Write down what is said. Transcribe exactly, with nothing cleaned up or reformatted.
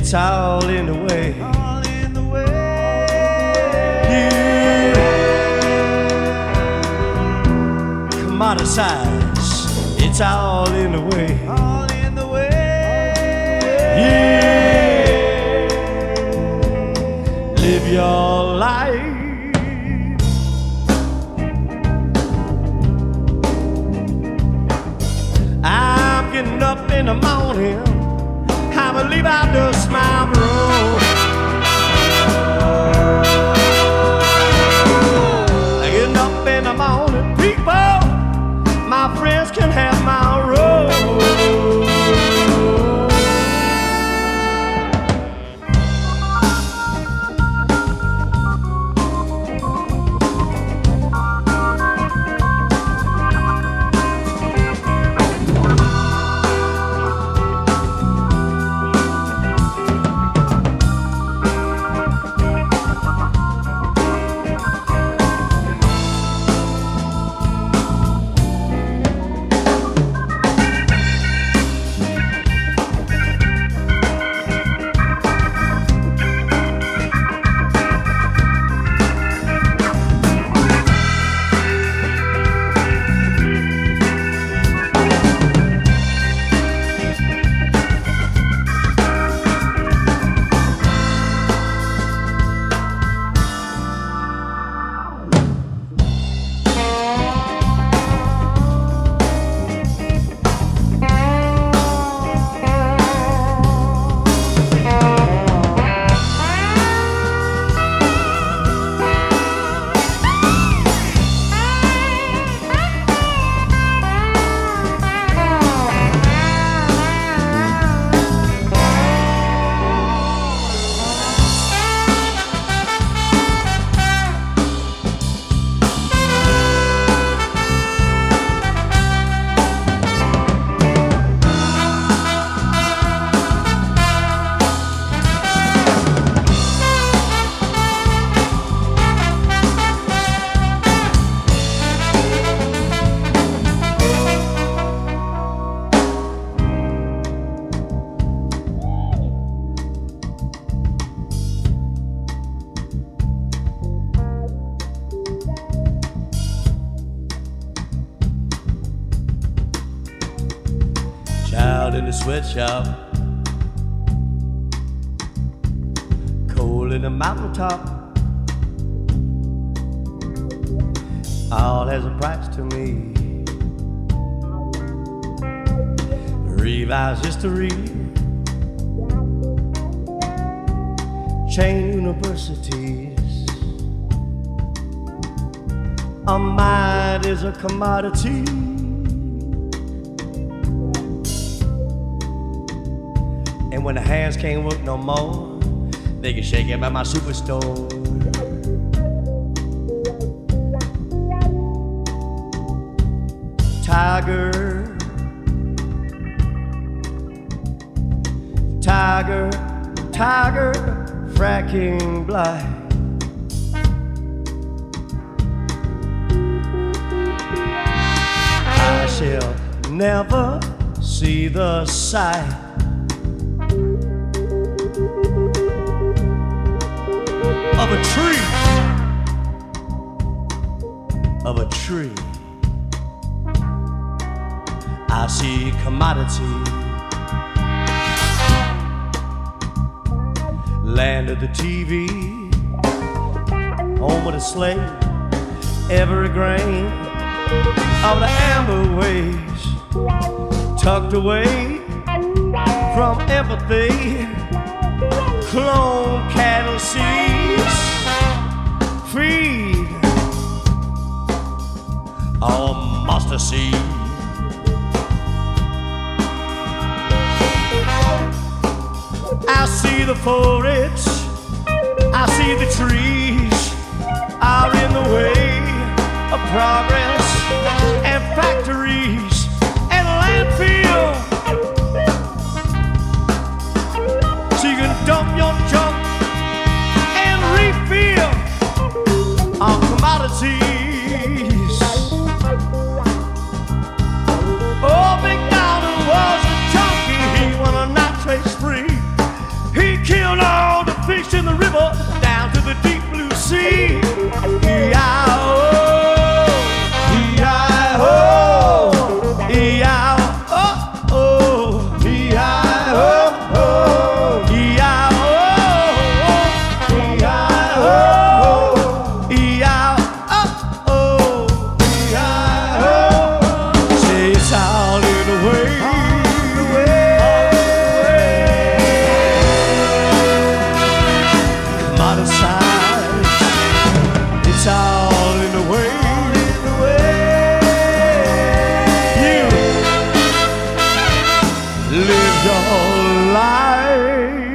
It's all in the way. All in the way. Yeah. Commoditize. It's all in the way. All in the way. Yeah. Live your life. I'm getting up in the morning. I believe I dust my road. Getting up in the morning, people, my friends can have my road. Child in the sweatshop, cold in the mountaintop. All has a price to me. Revised history, chain universities. A mind is a commodity. And when the hands can't work no more, they can shake it by my superstore. Tiger, tiger, tiger, fracking blind. I shall never see the sight of a tree, of a tree. I see commodity, land of the T V, home of the slave, every grain of the amber waves, tucked away from empathy, clone cattle seeds, feed all mustard seed. I see the forage, I see the trees are in the way of progress and factories and landfill. So you can dump your junk and refill on commodities. Oh, McDonald was a junkie, he wanted nitrates free. He Live your life